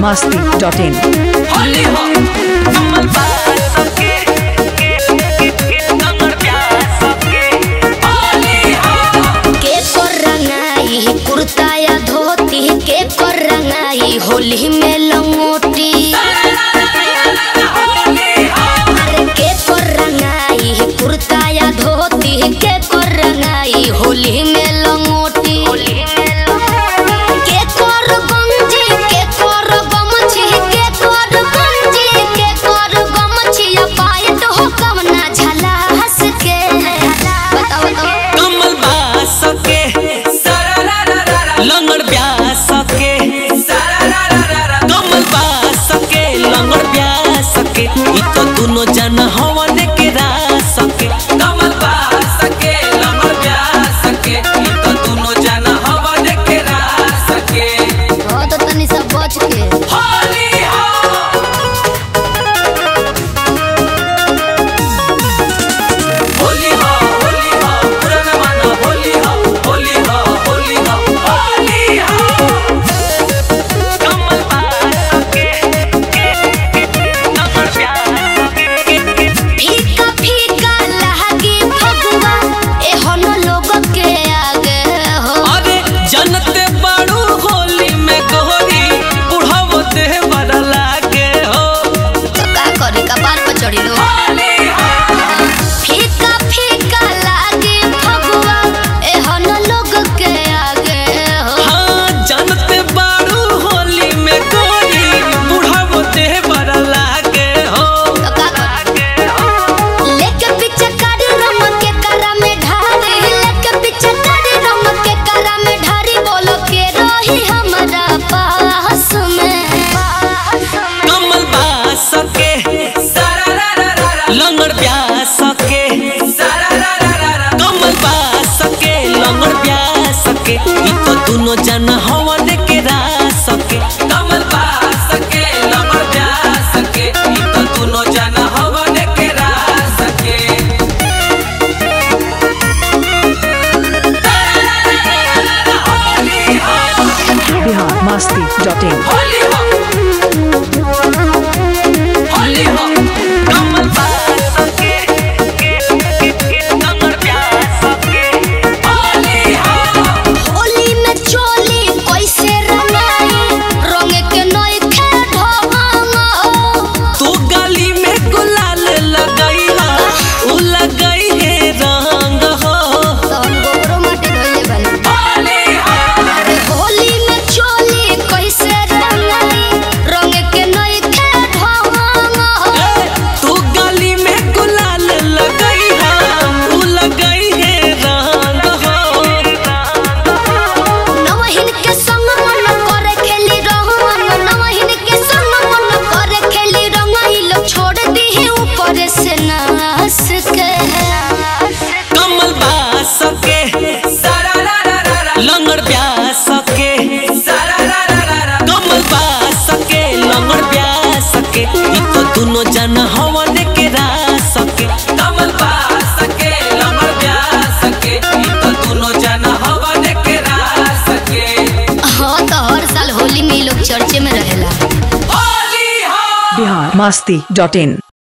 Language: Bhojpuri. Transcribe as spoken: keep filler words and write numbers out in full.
masti dot in. होली हो कमल बास के कमर प्यास के होली हो के कर रंगाई कुर्ता या धोती के कर रंगाई होली में लंगोटी अरे के कर रंगाई कुर्ता या धोती के कर रंगाई होली में लंगोटी के कर गंजी के कर गमछी के कर गंजी के कर गमछी या पायत हो कवना झला हंस के बताओ बताओ कमल बास के लंगड़ प्यास के कमल बास के लंगड़ प्यास के ई तो दोनों जन हवन के रास के कमल बास के लंगड़ प्यास के ई तो दोनों जन हवन के रास के हो तो तनी सब बच के होली हो होली हो होली हो पुराना मानो होली हो होली हो होली हो होली हो कमल बास के नंबर प्यास के फीका फीका लहगी फगुआ एहन लोग के आगे हो अरे जनते बड़ू होली में गोरी बुढ़ावो दे बड़ा लागे हो तो का करी कपार पर चढ़ी लो फीका फीका लहगी फगुआ एहन लोग के आगे हो हाँ जनते बड़ू होली में गोरी बुढ़ावो दे बड़ा लागे हो तो का करी लेके पीछे कारी रम के करा में ढारी लेके पीछे कारी रम के करा में ढारी बोलो के रही हमारा पास में कमल बास के लंगड़ प्यास के कमल बास के लंगड़ प्यास के ई तो दोनों जन हवन के रास के कमल बास के लंगड़ प्यास के ई तो दोनों जन हवन के रास के Bihar masti dot in. Holi हो होली हो कमल बास के लंगड़ प्यास के होली हो होली में चोली कैसे रंगाई रंग के नई खे ढोंगा तू गली में गुलाल लगाई हा उ लगाई है रंग हो तहन गोबरो माटी धइले बानी होली हो होली में चोली कैसे रंगाई रंग के नई खे ढोंगा तू गली में गुलाल लगाई हा उ लगाई है रंग हो नवहिन के संग मन करे खेली रंग नवहिन के संग मन करे खेली रंग ई लोग छोड़ दी है ऊपर से नास के कमल बास के लंगड़ प्यास के कमल बास के लंगड़ प्यास के ई तो दोनों जन हवन के रास के कमल बास के लंगड़ प्यास के ई तो दोनों जन हवन के रास के हाँ तो हर साल होली में ई लोग चर्चे में रहेला होली हो Bihar masti dot in.